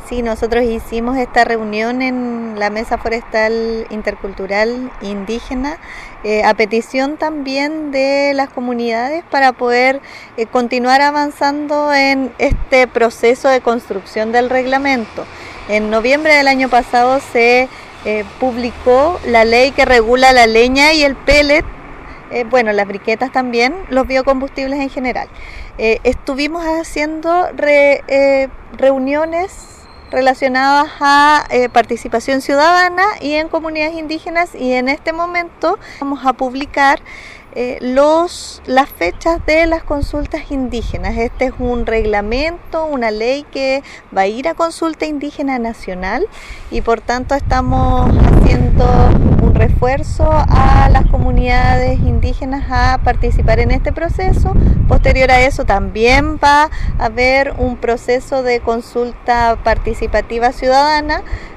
Sí, nosotros hicimos esta reunión en la Mesa Forestal Intercultural Indígena a petición también de las comunidades para poder continuar avanzando en este proceso de construcción del reglamento. En noviembre del año pasado se publicó la ley que regula la leña y el pellet, bueno, las briquetas también, los biocombustibles en general. Estuvimos haciendo reuniones relacionadas a participación ciudadana y en comunidades indígenas, y en este momento vamos a publicar las fechas de las consultas indígenas. Este es un reglamento, una ley que va a ir a consulta indígena nacional, y por tanto estamos haciendo un refuerzo a las comunidades indígenas a participar en este proceso. Posterior a eso también va a haber un proceso de consulta participativa ciudadana